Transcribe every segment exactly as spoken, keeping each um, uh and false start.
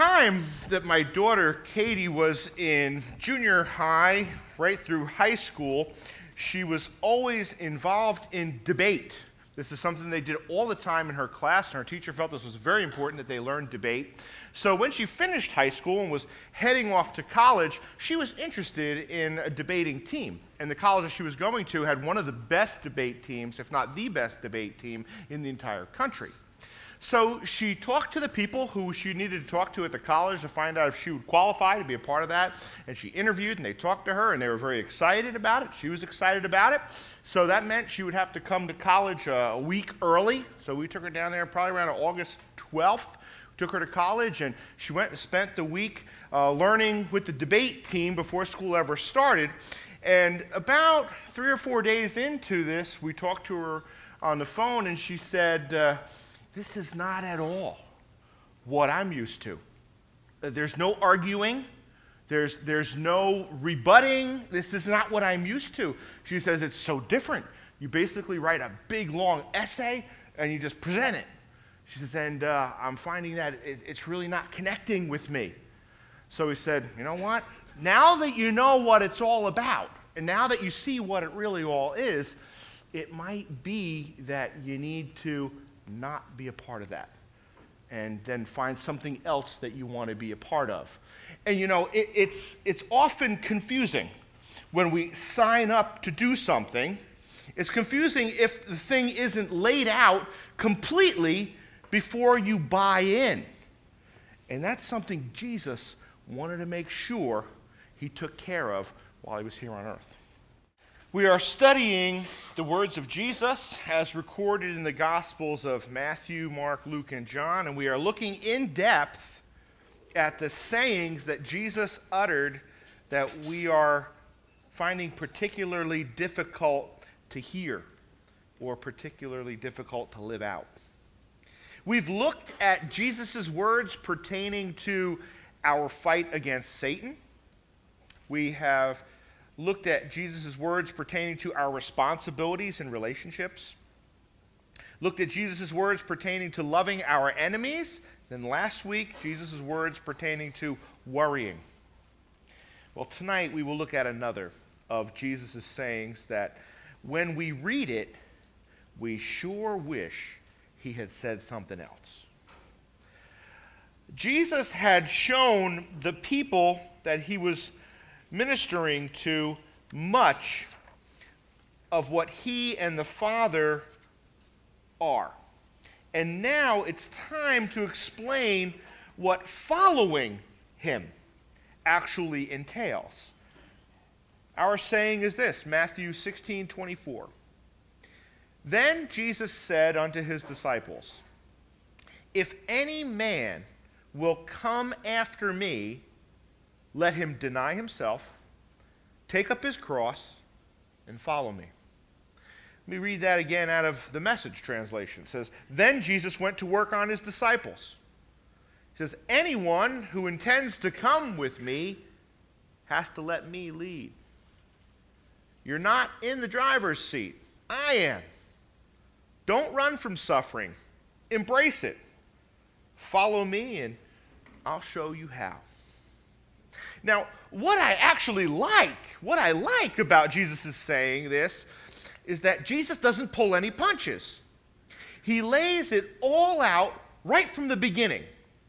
time that my daughter Katie was in junior high, right through high school, she was always involved in debate. This is something they did all the time in her class, and her teacher felt this was very important that they learn debate. So when she finished high school and was heading off to college, she was interested in a debating team. And the college that she was going to had one of the best debate teams, if not the best debate team in the entire country. So she talked to the people who she needed to talk to at the college to find out if she would qualify to be a part of that. And she interviewed, and they talked to her, and they were very excited about it. She was excited about it. So that meant she would have to come to college uh, a week early. So we took her down there probably around August twelfth. Took her to college, and she went and spent the week uh, learning with the debate team before school ever started. And about three or four days into this, we talked to her on the phone, and she said, uh, this is not at all what I'm used to. There's no arguing. There's, there's no rebutting. This is not what I'm used to. She says it's so different. You basically write a big, long essay, and you just present it. She says, and uh, I'm finding that it, it's really not connecting with me. So we said, you know what? Now that you know what it's all about, and now that you see what it really all is, it might be that you need to not be a part of that, and then find something else that you want to be a part of. And you know, it, it's, it's often confusing when we sign up to do something. It's confusing if the thing isn't laid out completely before you buy in. And that's something Jesus wanted to make sure he took care of while he was here on earth. We are studying the words of Jesus as recorded in the Gospels of Matthew, Mark, Luke, and John, and we are looking in depth at the sayings that Jesus uttered that we are finding particularly difficult to hear or particularly difficult to live out. We've looked at Jesus' words pertaining to our fight against Satan. We have looked at Jesus' words pertaining to our responsibilities and relationships. Looked at Jesus' words pertaining to loving our enemies. Then last week, Jesus' words pertaining to worrying. Well, tonight we will look at another of Jesus' sayings that when we read it, we sure wish he had said something else. Jesus had shown the people that he was ministering to much of what he and the Father are. And now it's time to explain what following him actually entails. Our saying is this, Matthew sixteen twenty-four. Then Jesus said unto his disciples, if any man will come after me, let him deny himself, take up his cross, and follow me. Let me read that again out of the Message translation. It says, then Jesus went to work on his disciples. He says, anyone who intends to come with me has to let me lead. You're not in the driver's seat. I am. Don't run from suffering. Embrace it. Follow me, and I'll show you how. Now, what I actually like, what I like about Jesus' saying this, is that Jesus doesn't pull any punches. He lays it all out right from the beginning.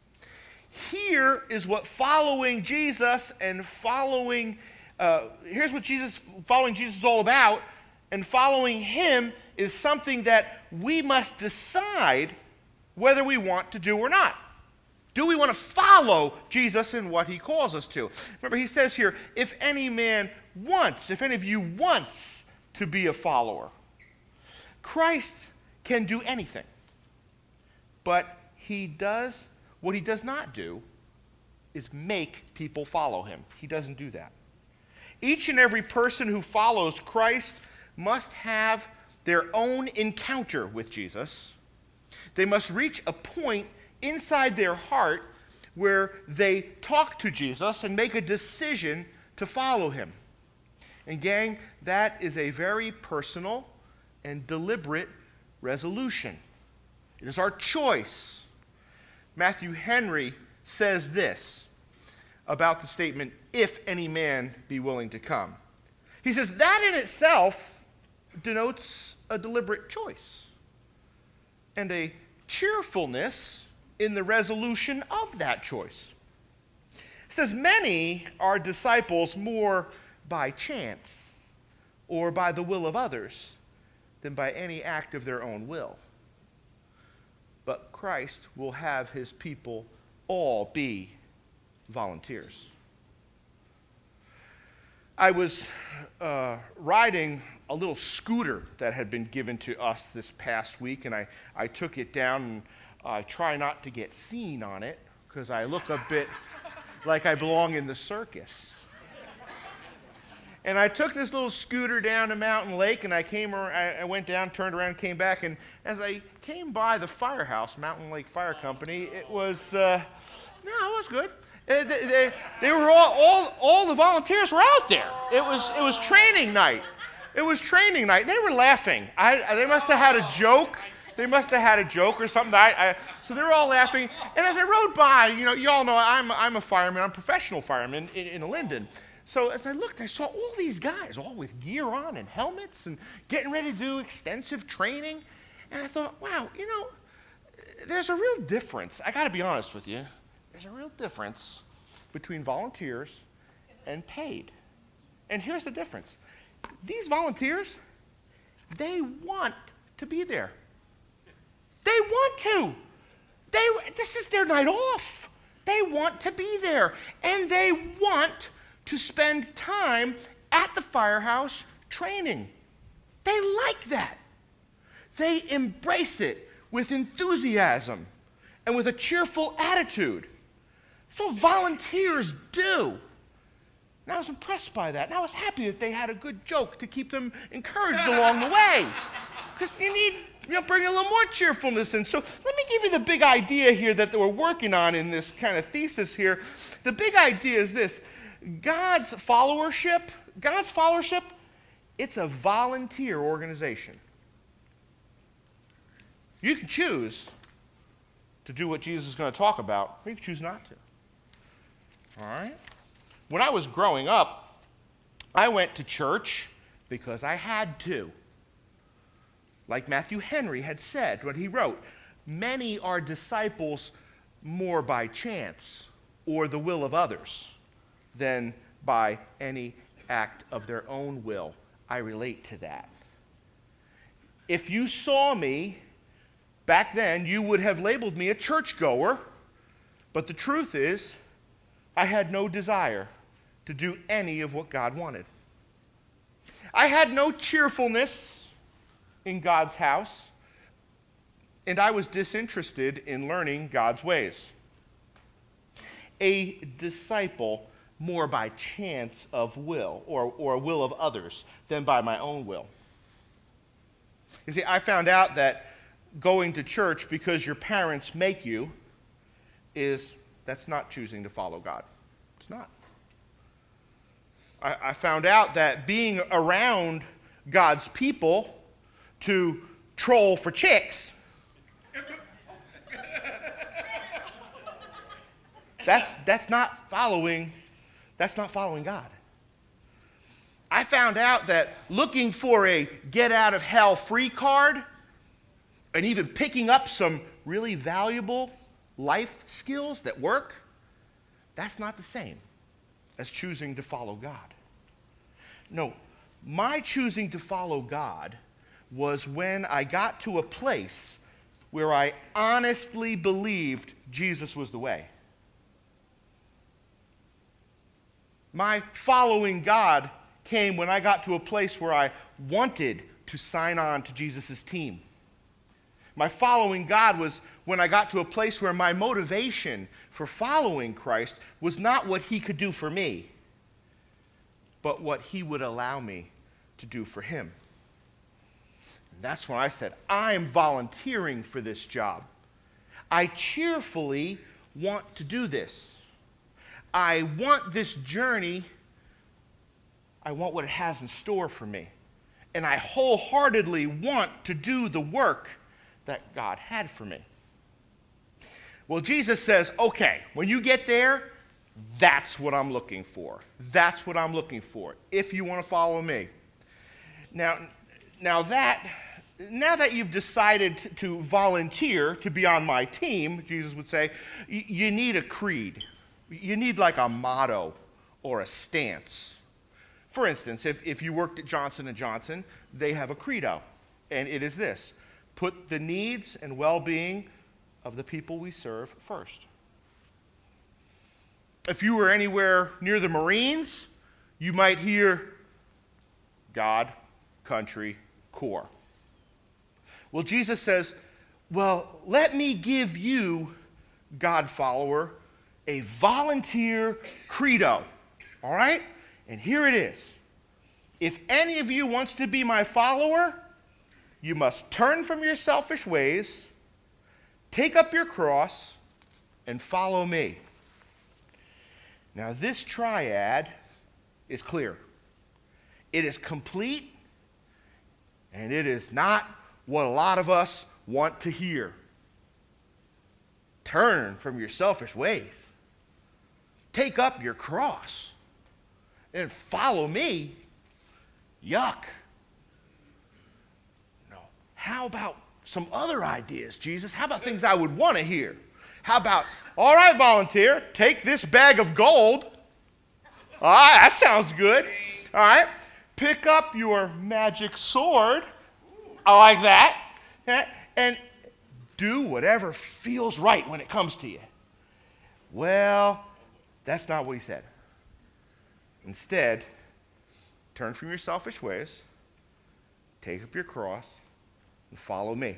Here is what following Jesus and following, uh, here's what Jesus, following Jesus is all about, and following him is something that we must decide whether we want to do or not. Do we want to follow Jesus in what he calls us to? Remember, he says here, if any man wants, if any of you wants to be a follower, Christ can do anything. But he does, what he does not do is make people follow him. He doesn't do that. Each and every person who follows Christ must have their own encounter with Jesus. They must reach a point inside their heart where they talk to Jesus and make a decision to follow him. And gang, that is a very personal and deliberate resolution. It is our choice. Matthew Henry says this about the statement, if any man be willing to come. He says that in itself denotes a deliberate choice and a cheerfulness in the resolution of that choice. It says many are disciples more by chance or by the will of others than by any act of their own will. But Christ will have his people all be volunteers. I was uh, riding a little scooter that had been given to us this past week, and I, I took it down, and I try not to get seen on it because I look a bit like I belong in the circus. And I took this little scooter down to Mountain Lake, and I came. I, I went down, turned around, came back, and as I came by the firehouse, Mountain Lake Fire Company, it was uh, no, it was good. Uh, they, they, they were all, all, all the volunteers were out there. It was, it was training night. It was training night. They were laughing. I, they must have had a joke. They must have had a joke or something. I, I, so they were all laughing. And as I rode by, you know, you all know I'm, I'm a fireman. I'm a professional fireman in, in Linden. So as I looked, I saw all these guys, all with gear on and helmets and getting ready to do extensive training. And I thought, wow, you know, there's a real difference. I got to be honest with you. There's a real difference between volunteers and paid. And here's the difference. These volunteers, they want to be there. They want to. They, this is their night off. They want to be there. And they want to spend time at the firehouse training. They like that. They embrace it with enthusiasm and with a cheerful attitude. That's what volunteers do. And I was impressed by that. And I was happy that they had a good joke to keep them encouraged along the way. Because you need, you know, bring a little more cheerfulness in. So let me give you the big idea here that we're working on in this kind of thesis here. The big idea is this. God's followership, God's followership, it's a volunteer organization. You can choose to do what Jesus is going to talk about, or you can choose not to. All right? When I was growing up, I went to church because I had to. Like Matthew Henry had said when he wrote, many are disciples more by chance or the will of others than by any act of their own will. I relate to that. If you saw me back then, you would have labeled me a churchgoer, but the truth is, I had no desire to do any of what God wanted. I had no cheerfulness in God's house, and I was disinterested in learning God's ways. A disciple more by chance of will or, or will of others than by my own will. You see, I found out that going to church because your parents make you is, that's not choosing to follow God. It's not. I, I found out that being around God's people to troll for chicks, that's, that's not following That's not following God. I found out that looking for a get-out-of-hell-free card and even picking up some really valuable life skills that work, that's not the same as choosing to follow God. No, my choosing to follow God was when I got to a place where I honestly believed Jesus was the way. My following God came when I got to a place where I wanted to sign on to Jesus' team. My following God was when I got to a place where my motivation for following Christ was not what he could do for me, but what he would allow me to do for him. And that's when I said, I am volunteering for this job. I cheerfully want to do this. I want this journey. I want what it has in store for me. And I wholeheartedly want to do the work that God had for me. Well, Jesus says, okay, when you get there, that's what I'm looking for. That's what I'm looking for, if you want to follow me. Now, now that, now that you've decided to volunteer to be on my team, Jesus would say, you need a creed. You need like a motto or a stance. For instance, if, if you worked at Johnson and Johnson, they have a credo, and it is this: put the needs and well-being of the people we serve first. If you were anywhere near the Marines, you might hear God, country, Corps. Well, Jesus says, well, let me give you, God follower, a volunteer credo, all right? And here it is. If any of you wants to be my follower, you must turn from your selfish ways, take up your cross, and follow me. Now, this triad is clear. It is complete, and it is not what a lot of us want to hear. Turn from your selfish ways. Take up your cross and follow me. Yuck. No. How about some other ideas, Jesus? How about things I would want to hear? How about, all right, volunteer, take this bag of gold. All right, that sounds good. All right, pick up your magic sword. I like that. Yeah, and do whatever feels right when it comes to you. Well, that's not what he said. Instead, turn from your selfish ways, take up your cross, and follow me.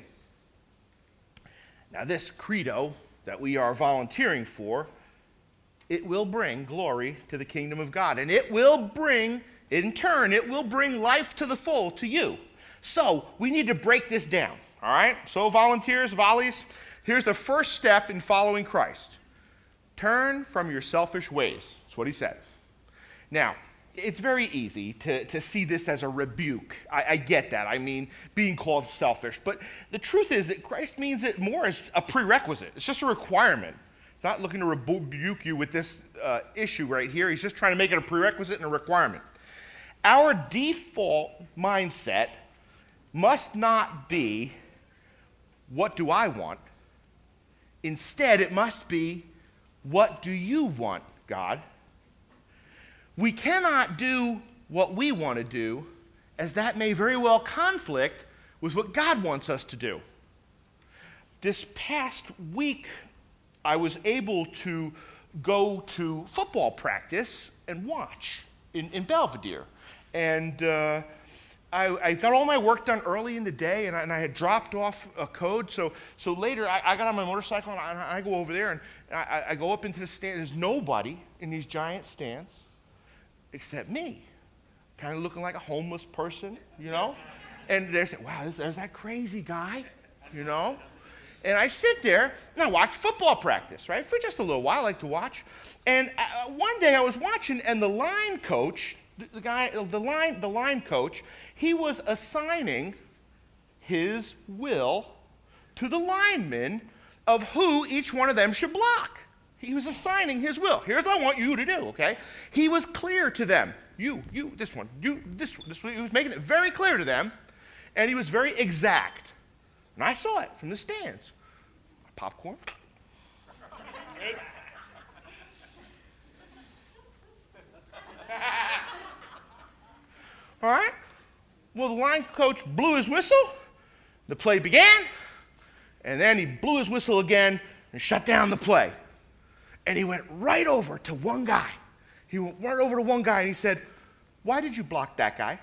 Now, this credo that we are volunteering for, it will bring glory to the kingdom of God. And it will bring, in turn, it will bring life to the full to you. So, we need to break this down, all right? So, volunteers, volleys, here's the first step in following Christ. Turn from your selfish ways. That's what he says. Now, it's very easy to, to see this as a rebuke. I, I get that. I mean, being called selfish. But the truth is that Christ means it more as a prerequisite. It's just a requirement. He's not looking to rebuke you with this uh, issue right here. He's just trying to make it a prerequisite and a requirement. Our default mindset must not be, what do I want? Instead, it must be, what do you want, God? We cannot do what we want to do, as that may very well conflict with what God wants us to do. This past week, I was able to go to football practice and watch in, in Belvedere. And uh, I, I got all my work done early in the day, and I, and I had dropped off a code. So, so later, I, I got on my motorcycle, and I, I go over there, and I, I go up into the stand. There's nobody in these giant stands except me, kind of looking like a homeless person, you know? And they're saying, wow, there's, there's that crazy guy, you know? And I sit there, and I watch football practice, right? For just a little while, I like to watch. And uh, one day I was watching, and the line coach, the, the guy, the line, the line coach, he was assigning his will to the linemen of who each one of them should block. He was assigning his will. Here's what I want you to do, okay? He was clear to them. You, you, this one, you, this one. This one. He was making it very clear to them, and he was very exact. And I saw it from the stands. Popcorn. All right? Well, the line coach blew his whistle. The play began, and then he blew his whistle again and shut down the play. And he went right over to one guy. He went right over to one guy, and he said, why did you block that guy?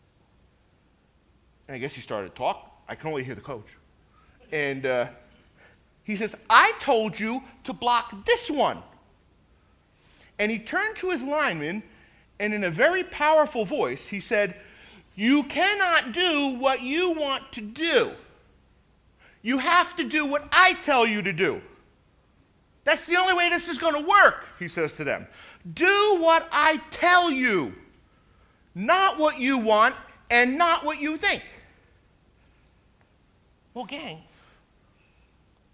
And I guess he started to talk. I can only hear the coach. And uh, he says, I told you to block this one. And he turned to his lineman, and in a very powerful voice, he said, you cannot do what you want to do. You have to do what I tell you to do. That's the only way this is going to work, he says to them. Do what I tell you, not what you want and not what you think. Well, gang,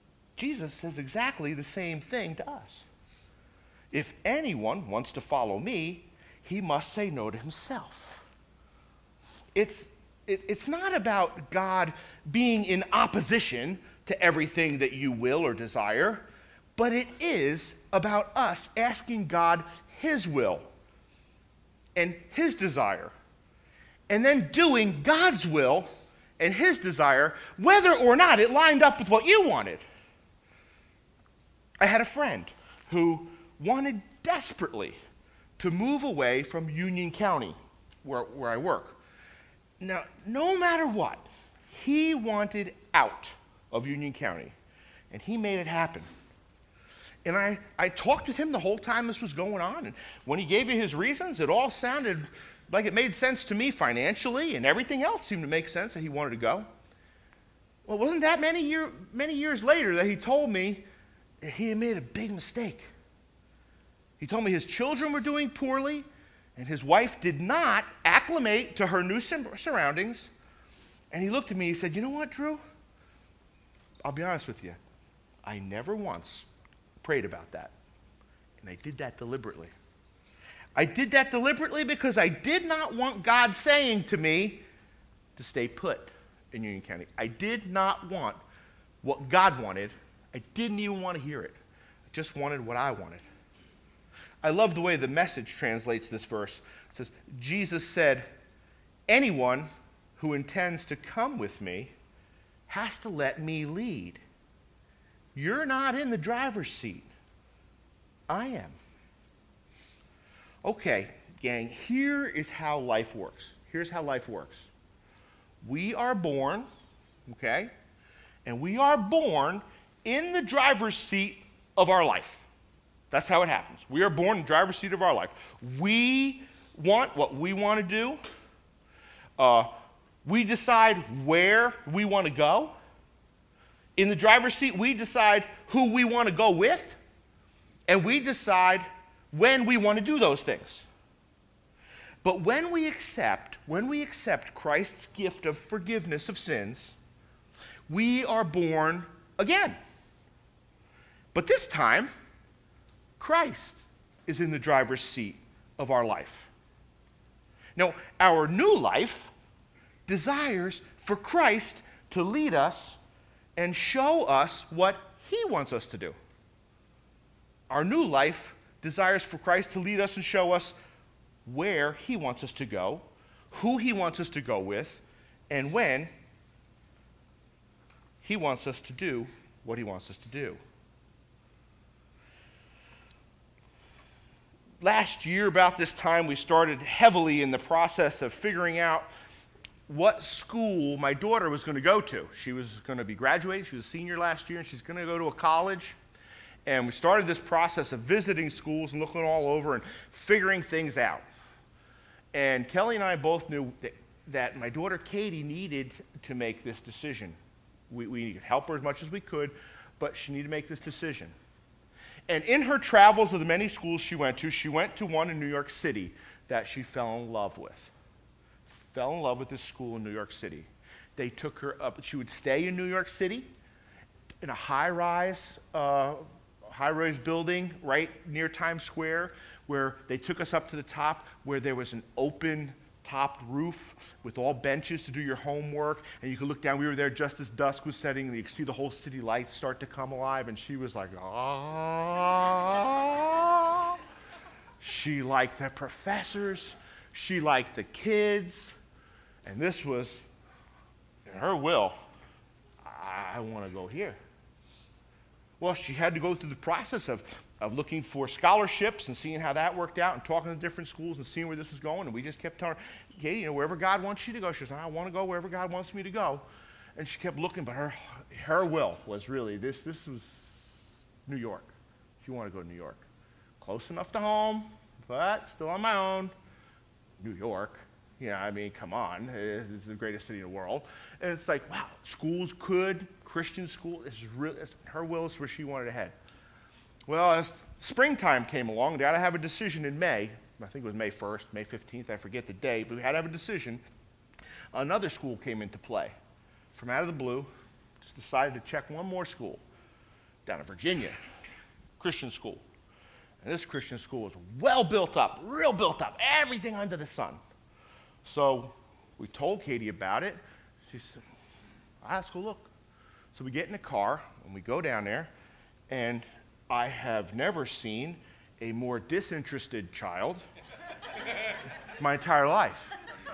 Jesus says exactly the same thing to us. If anyone wants to follow me, he must say no to himself. It's, it, it's not about God being in opposition to everything that you will or desire, but it is about us asking God his will and his desire, and then doing God's will and his desire, whether or not it lined up with what you wanted. I had a friend who wanted desperately to move away from Union County, where, where I work. Now, no matter what, he wanted out of Union County, and he made it happen. And I, I talked with him the whole time this was going on, and when he gave me his reasons, it all sounded like it made sense to me financially, and everything else seemed to make sense that he wanted to go. Well, it wasn't that many, year, many years later that he told me that he had made a big mistake. He told me his children were doing poorly, and his wife did not acclimate to her new surroundings. And he looked at me and he said, you know what, Drew? I'll be honest with you. I never once prayed about that. And I did that deliberately. I did that deliberately because I did not want God saying to me to stay put in Union County. I did not want what God wanted. I didn't even want to hear it. I just wanted what I wanted. I love the way the Message translates this verse. It says, Jesus said, anyone who intends to come with me has to let me lead. You're not in the driver's seat. I am. Okay, gang, here is how life works. Here's how life works. We are born, okay, and we are born in the driver's seat of our life. That's how it happens. We are born in the driver's seat of our life. We want what we want to do. Uh, we decide where we want to go. In the driver's seat, we decide who we want to go with, and we decide when we want to do those things. But when we accept, when we accept Christ's gift of forgiveness of sins, we are born again. But this time, Christ is in the driver's seat of our life. Now, our new life desires for Christ to lead us and show us what he wants us to do. Our new life desires for Christ to lead us and show us where he wants us to go, who he wants us to go with, and when he wants us to do what he wants us to do. Last year, about this time, we started heavily in the process of figuring out what school my daughter was going to go to. She was going to be graduating. She was a senior last year, and she's going to go to a college. And we started this process of visiting schools and looking all over and figuring things out. And Kelly and I both knew that, that my daughter Katie needed to make this decision. We, we could help her as much as we could, but she needed to make this decision. And in her travels of the many schools she went to, she went to one in New York City that she fell in love with. Fell in love with this school in New York City. They took her up. She would stay in New York City in a high-rise, uh, high-rise building right near Times Square, where they took us up to the top, where there was an open topped roof with all benches to do your homework, and you could look down. We were there just as dusk was setting, and you could see the whole city lights start to come alive, and she was like, ah. She liked the professors. She liked the kids. And this was, in her will, I want to go here. Well, she had to go through the process of, of looking for scholarships and seeing how that worked out and talking to different schools and seeing where this was going. And we just kept telling her, Katie, you know, wherever God wants you to go. She said, I want to go wherever God wants me to go. And she kept looking, but her her will was really, this, this was New York. She wanted to go to New York. Close enough to home, but still on my own. New York. Yeah, I mean, come on. It's the greatest city in the world. And it's like, wow, schools could, Christian school, this is really, her will is where she wanted to head. Well, as springtime came along, they had to have a decision in May. I think it was May first, May fifteenth, I forget the day, but we had to have a decision. Another school came into play. From out of the blue, just decided to check one more school. down in Virginia, Christian school. And this Christian school was well built up, real built up, everything under the sun. So we told Katie about it. She said, all right, let's go look. So we get in the car, and we go down there, and I have never seen a more disinterested child my entire life.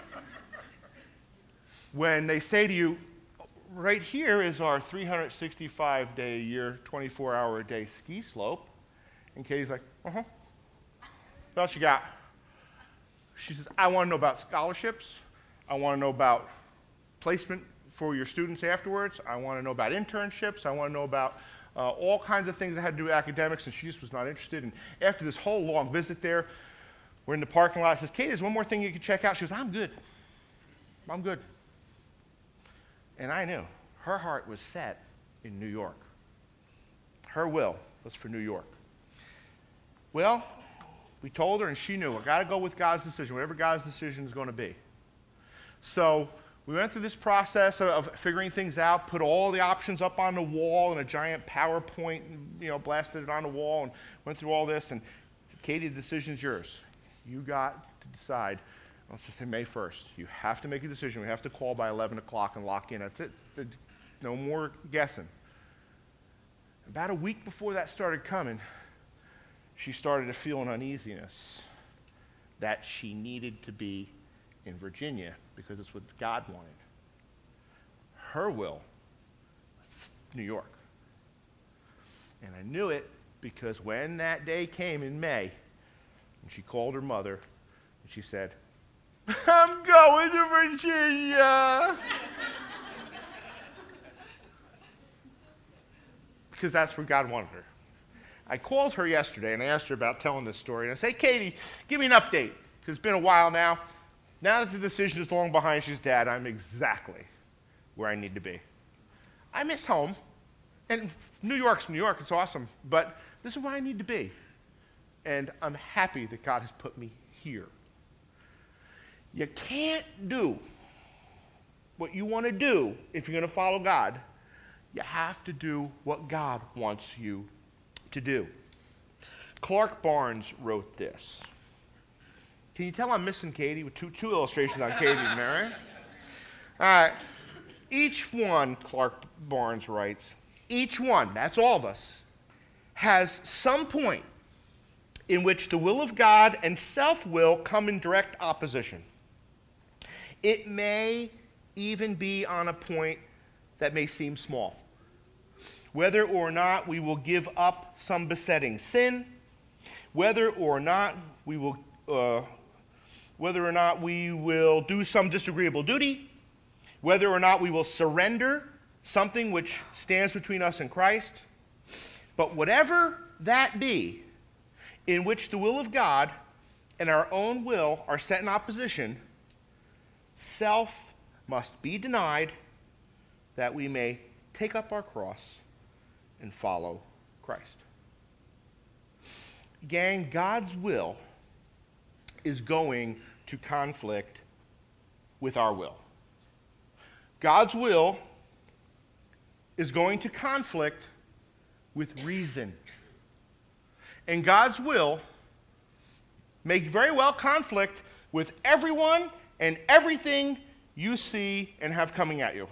When they say to you, right here is our three hundred sixty-five day a year, twenty-four hour a day ski slope, and Katie's like, uh-huh. What else you got? She says, I want to know about scholarships. I want to know about placement for your students afterwards. I want to know about internships. I want to know about uh, all kinds of things that had to do with academics, and she just was not interested. And after this whole long visit there, we're in the parking lot. I says, Katie, there's one more thing you can check out. She goes, I'm good. I'm good. And I knew her heart was set in New York. Her will was for New York. Well, we told her, and she knew, I got to go with God's decision, whatever God's decision is going to be. So we went through this process of, of figuring things out, put all the options up on the wall in a giant PowerPoint, you know, blasted it on the wall, and went through all this. And Katie, the decision's yours. You got to decide. Let's just say May first. You have to make a decision. We have to call by eleven o'clock and lock in. That's it. No more guessing. About a week before that started coming, she started to feel an uneasiness that she needed to be in Virginia because it's what God wanted. Her will was New York. And I knew it because when that day came in May, and she called her mother, and she said, I'm going to Virginia. Because that's where God wanted her. I called her yesterday, and I asked her about telling this story. And I said, hey, Katie, give me an update, because it's been a while now. Now that the decision is long behind, she's Dad, I'm exactly where I need to be. I miss home. And New York's New York. It's awesome. But this is where I need to be. And I'm happy that God has put me here. You can't do what you want to do if you're going to follow God. You have to do what God wants you to do. Clark Barnes wrote this. Can you tell I'm missing Katie with two, two illustrations on Katie and Mary? All right. Each one, Clark Barnes writes, each one, that's all of us, has some point in which the will of God and self-will come in direct opposition. It may even be on a point that may seem small. Whether or not we will give up some besetting sin, whether or not we will, uh, whether or not we will do some disagreeable duty, whether or not we will surrender something which stands between us and Christ. But whatever that be, in which the will of God and our own will are set in opposition, self must be denied that we may take up our cross and follow Christ. Gang, God's will is going to conflict with our will. God's will is going to conflict with reason. And God's will may very well conflict with everyone and everything you see and have coming at you.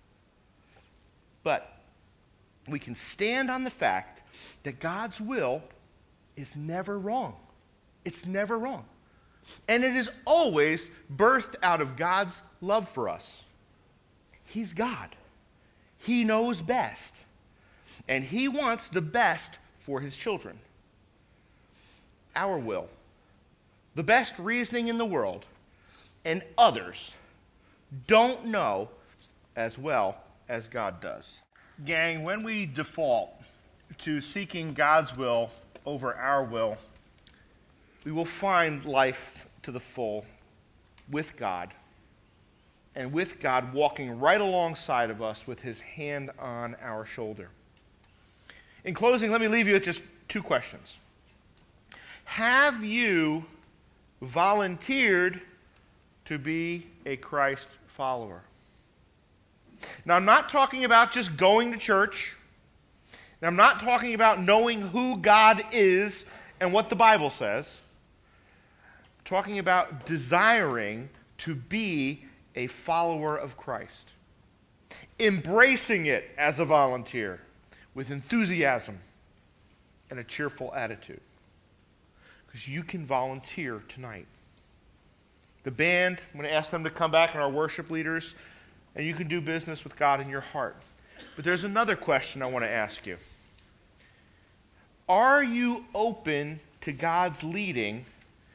But we can stand on the fact that God's will is never wrong. It's never wrong. And it is always birthed out of God's love for us. He's God. He knows best. And he wants the best for his children. Our will, the best reasoning in the world, and others don't know as well as God does. Gang, when we default to seeking God's will over our will, we will find life to the full with God, and with God walking right alongside of us with his hand on our shoulder. In closing, let me leave you with just two questions. Have you volunteered to be a Christ follower? Now, I'm not talking about just going to church, Now, I'm not talking about knowing who God is and what the Bible says. I'm talking about desiring to be a follower of Christ. Embracing it as a volunteer with enthusiasm and a cheerful attitude. Because you can volunteer tonight. The band, I'm going to ask them to come back, and our worship leaders, and you can do business with God in your heart. But there's another question I want to ask you. Are you open to God's leading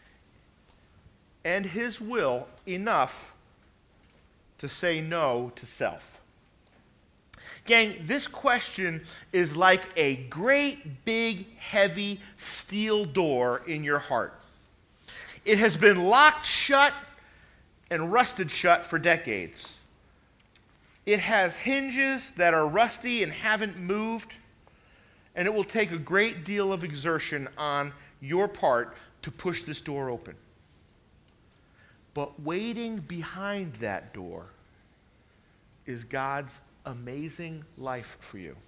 and His will enough to say no to self? Gang, this question is like a great, big, heavy steel door in your heart. It has been locked shut and rusted shut for decades. It has hinges that are rusty and haven't moved, and it will take a great deal of exertion on your part to push this door open. But waiting behind that door is God's amazing life for you.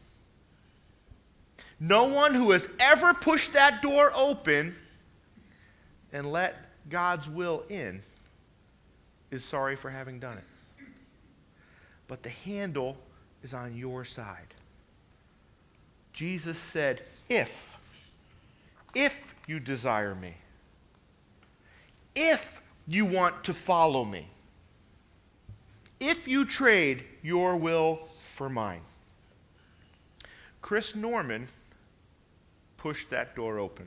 No one who has ever pushed that door open and let God's will in is sorry for having done it. But the handle is on your side. Jesus said, if, if you desire me, if you want to follow me, if you trade your will for mine. Chris Norman pushed that door open.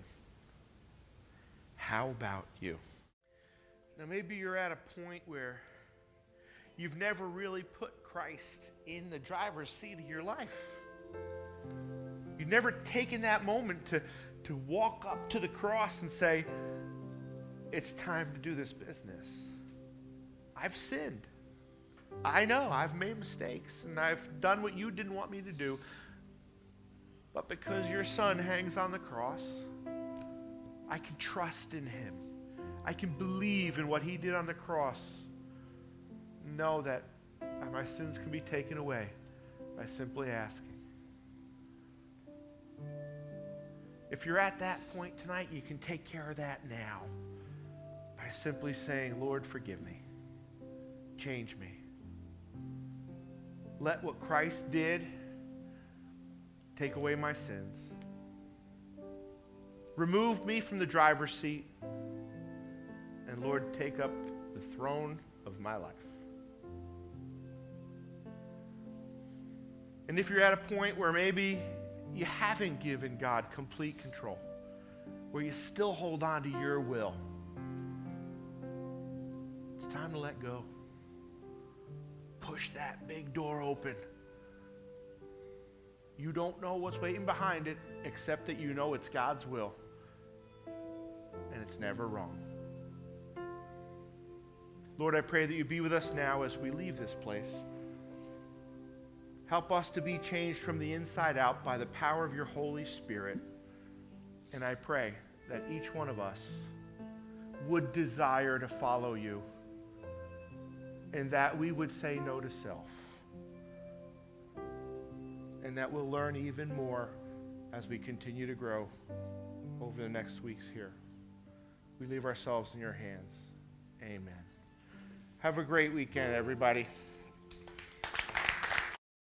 How about you? Now maybe you're at a point where you've never really put Christ in the driver's seat of your life. You've never taken that moment to, to walk up to the cross and say, it's time to do this business. I've sinned. I know I've made mistakes and I've done what you didn't want me to do. But because your son hangs on the cross, I can trust in him. I can believe in what he did on the cross. Know that my sins can be taken away by simply asking. If you're at that point tonight, you can take care of that now by simply saying, Lord, forgive me. Change me. Let what Christ did take away my sins. Remove me from the driver's seat. And Lord, take up the throne of my life. And if you're at a point where maybe you haven't given God complete control, where you still hold on to your will, it's time to let go. Push that big door open. You don't know what's waiting behind it, except that you know it's God's will. And it's never wrong. Lord, I pray that you be with us now as we leave this place. Help us to be changed from the inside out by the power of your Holy Spirit. And I pray that each one of us would desire to follow you, and that we would say no to self. And that we'll learn even more as we continue to grow over the next weeks here. We leave ourselves in your hands. Amen. Have a great weekend, everybody.